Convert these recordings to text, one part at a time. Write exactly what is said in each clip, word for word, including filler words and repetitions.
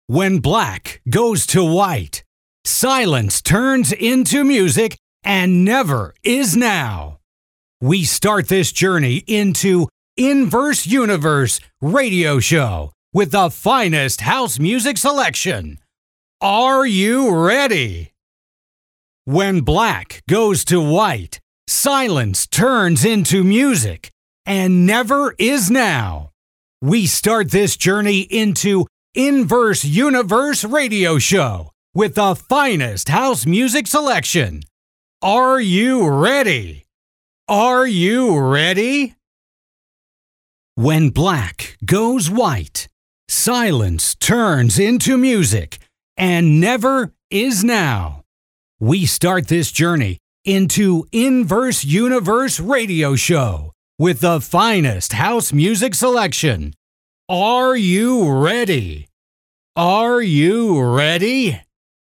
When black goes to white, silence turns into music and never is now. We start this journey into Inverse Universe Radio Show with the finest house music selection. Are you ready? When black goes to white, silence turns into music and never is now. We start this journey into Inverse Universe Radio Show with the finest house music selection. Are you ready? Are you ready? When black goes white, silence turns into music and never is now. We start this journey into Inverse Universe Radio Show with the finest house music selection. Are you ready? Are you ready?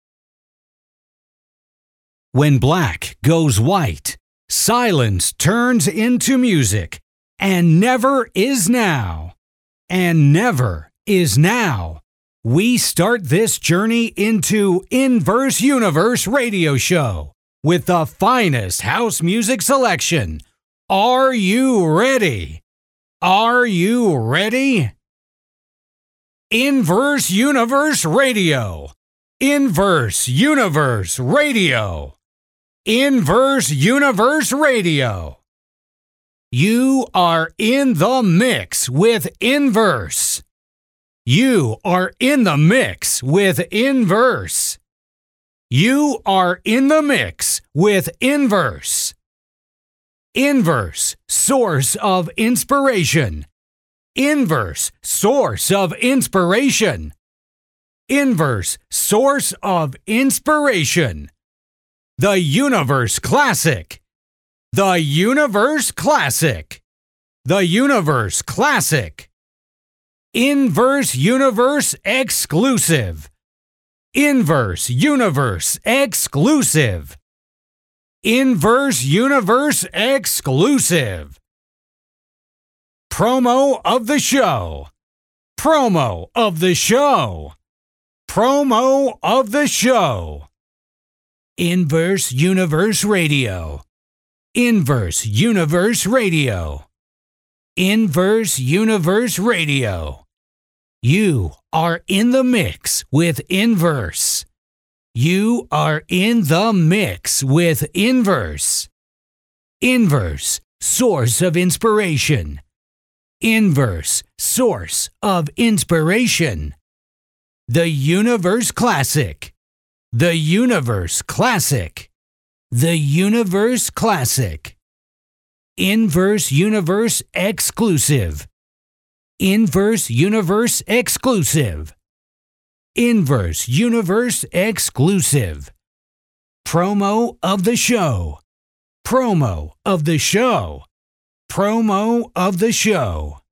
When black goes white, silence turns into music and never is now. And never is now. We start this journey into Inverse Universe Radio Show with the finest house music selection. Are you ready? Are you ready? Inverse Universe Radio. Inverse Universe Radio. Inverse Universe Radio. You are in the mix with Inverse. You are in the mix with Inverse. You are in the mix with Inverse. Inverse, source of inspiration. Inverse, source of inspiration. Inverse, source of inspiration. The Universe Classic. The Universe Classic. The Universe Classic. Inverse Universe Exclusive. Inverse Universe Exclusive. Inverse Universe Exclusive. Promo of the show. Promo of the show. Promo of the show. Inverse Universe Radio. Inverse Universe Radio. Inverse Universe Radio. You are in the mix with Inverse. You are in the mix with Inverse. Inverse, source of inspiration. Inverse, source of inspiration. The Universe Classic. The Universe Classic. The Universe Classic. Inverse Universe Exclusive. Inverse Universe Exclusive. Inverse Universe Exclusive. Promo of the show. Promo of the show. Promo of the show.